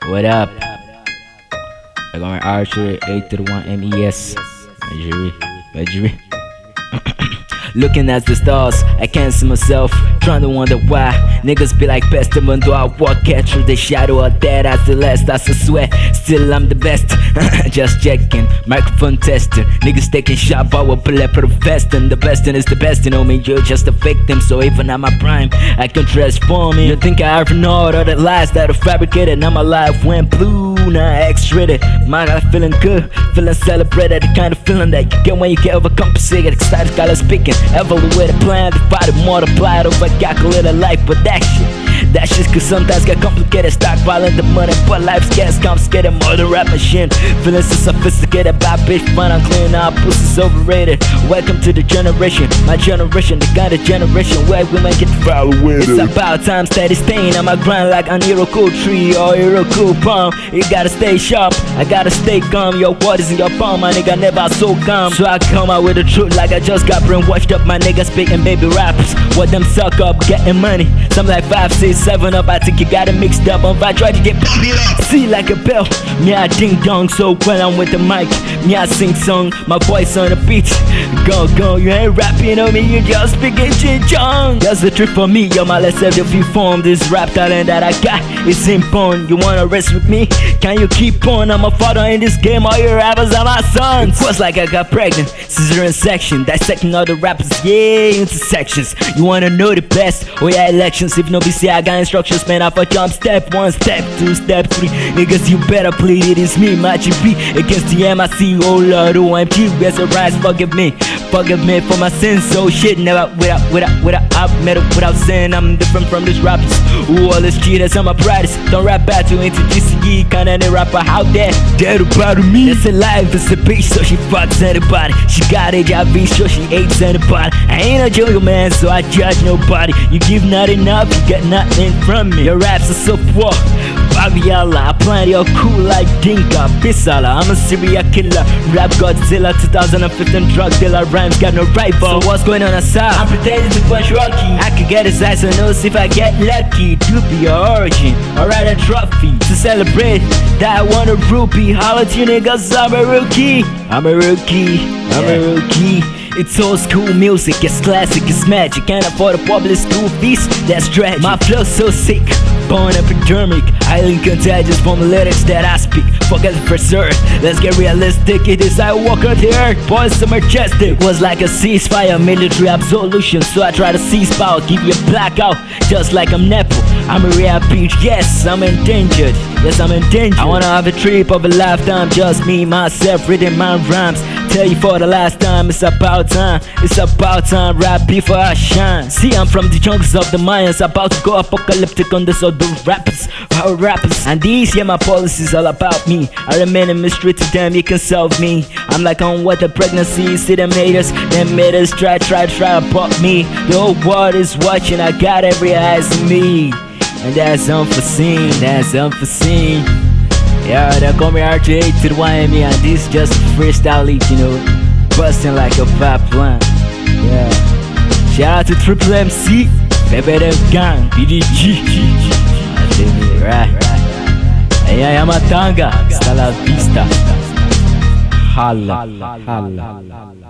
What up? I got my Archer 831 MES. Major. Looking at the stars, I can't see myself, trying to wonder why niggas be like best, even though I walk out through the shadow of that as the last, I swear, still I'm the best. Just checking, microphone testing, niggas taking shot, but we're bulletproof vesting. The best is the best, you know me, you're just a victim. So even at my prime, I can transform it. You think I ever know all the lies that are fabricated? Now my life went blue, now X-rated. My life feeling good, feeling celebrated. The kind of feeling that you get when you get overcompensated. Excited, color speaking, evaluate a plan, divided, multiplied over calculated life. But that shit could sometimes get complicated. Stockpiling the money, but life's getting confiscated. More than rap machine, feeling so sophisticated. Bad bitch, fun, I'm clean, our pussy's overrated. Welcome to the generation, my generation, the kind of generation where women get evaluated. It's about time, steady staying on my grind like an Iroko tree or Iroko palm. You gotta stay sharp, I gotta stay calm. Your waters in your palm, my nigga never so calm. So I come out with the truth like I just got brainwashed up. My nigga speaking baby rappers, what them suck up, getting money. Some like 5, 6, 7 up, I think you got it mixed up. I'm about try to get see like a bell. Me I ding dong, so when I'm with the mic, me I sing song, my voice on the beat. Go, you ain't rapping on me, you just speaking ching-chong. That's the truth for me, yo, my let's have the free form. This rap talent that I got is important. You wanna rest with me? Can you keep on? I'm a father in this game, all your rappers are my sons. It was like I got pregnant, cesarean section, dissecting all the rappers, yeah, intersections. You wanna know the best? Oh yeah, elections. If no BC, I got instructions, man. I for jump step 1, step 2, step 3. Niggas, you better plead. It is me, my GP, against the MIC. Oh Lord, OMG, where's the rise? Forgive me for my sins. So shit, never without sin. I'm different from these rappers. Ooh, all these cheaters, I'm a brightest. Don't rap battle into GCE, kind of any rapper out there. Dead about me. It's a life, it's a bitch, so she fucks anybody. She got HIV, so she hates anybody. I ain't a jungle man, so I judge nobody. You give not enough, you get nothing from me. Your raps are so poor, Babiala, I plan your cool like Dinka, Bisala. I'm a serial killer, rap Godzilla, 2015 drug dealer, rhymes got no rival. So what's going on outside? I'm pretending to punch Rocky. I could get his eyes on nose if I get lucky. To be your origin, or rather trophy to celebrate that I want a rupee. Holla to you niggas, I'm a rookie. It's old school music, it's classic, it's magic. Can't afford a public school fees, that's tragic. My flow's so sick, born epidermic, highly contagious from the lyrics that I speak. Forget the first earth, let's get realistic. It is I walk on the earth, boys so majestic. Was like a ceasefire, military absolution. So I try to seize power, give you a blackout, just like I'm Nepo. I'm a real bitch, yes, I'm endangered. Yes, I'm endangered. I wanna have a trip of a lifetime, just me, myself, reading my rhymes. Tell you for the last time, it's about time, rap before I shine. See, I'm from the jungles of the Mayans, about to go apocalyptic on this other rappers, our rappers. And these, yeah, my policies all about me. I remain a mystery to them, you can solve me. I'm like on what the pregnancy, see them haters try about me. The whole world is watching, I got every eyes on me. And that's unforeseen. Yeah, they call me RJ to the YME, and this just freestyle leak, you know, busting like a pipeline. Yeah, shout out to Triple MC, Pepe the Gang, BDG. Right. Hey, I'm a tanga, hasta la vista. Holla.